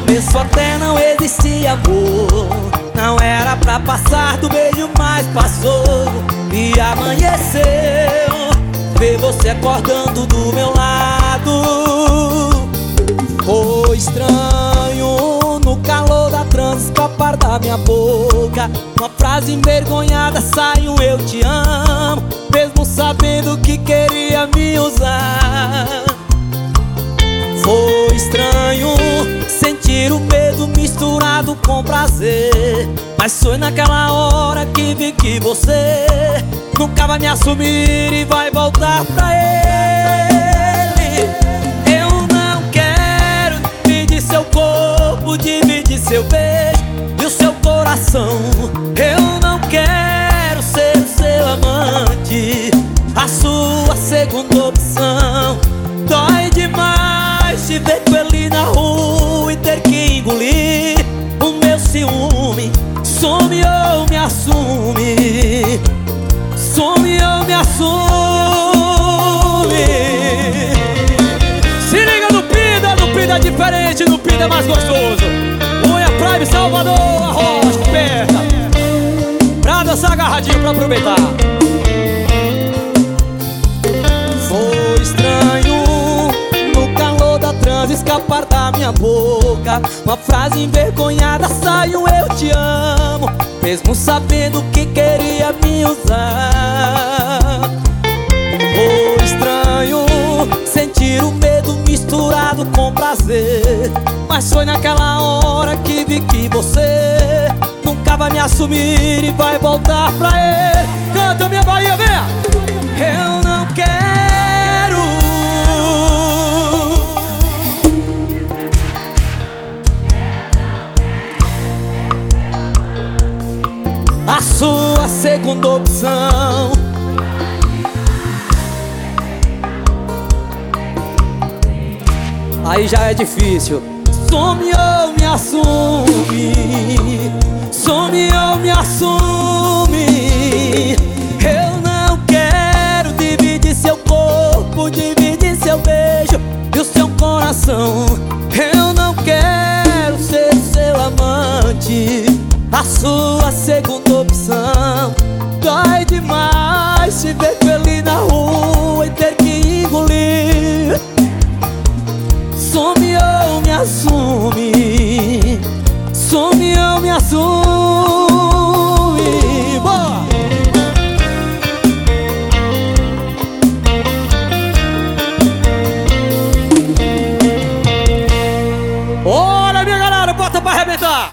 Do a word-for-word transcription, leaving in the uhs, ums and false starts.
começo até não existia amor. Não era pra passar do beijo, mas passou. E amanheceu, ver você acordando do meu lado. Foi estranho no calor da trança escapar da minha boca uma frase envergonhada saiu eu te amo, mesmo sabendo que queria me usar. Foi estranho sentir o medo misturado com prazer, mas foi naquela hora que vi que você nunca vai me assumir e vai voltar pra ele. Eu não quero dividir seu corpo, dividir seu beijo e o seu coração. Eu não quero ser o seu amante, a sua segunda opção. Dói demais te ver com ele na rua e ter que engolir o meu ciúme. Some ou me assume, some ou me assume. Se liga no Pida, no Pida é diferente, no Pida é mais gostoso. Unha Prime Salvador, Arroz, perda pra dançar agarradinho, pra aproveitar. Foi estranho no calor da transa escapar da minha boca uma frase envergonhada saiu eu te amo, mesmo sabendo que queria me usar. Foi estranho sentir o medo misturado com prazer, mas foi naquela hora que vi que você nunca vai me assumir e vai voltar pra ele. Canta minha Bahia, venha! Eu não quero a sua segunda opção. Aí já é difícil. Some ou me assume, some ou me assume. Eu não quero dividir seu corpo, dividir seu beijo e o seu coração. Eu não quero ser seu amante, a sua segunda opção. Dói demais te ver com ele na rua e ter que engolir. Some ou me assume, some ou me assume.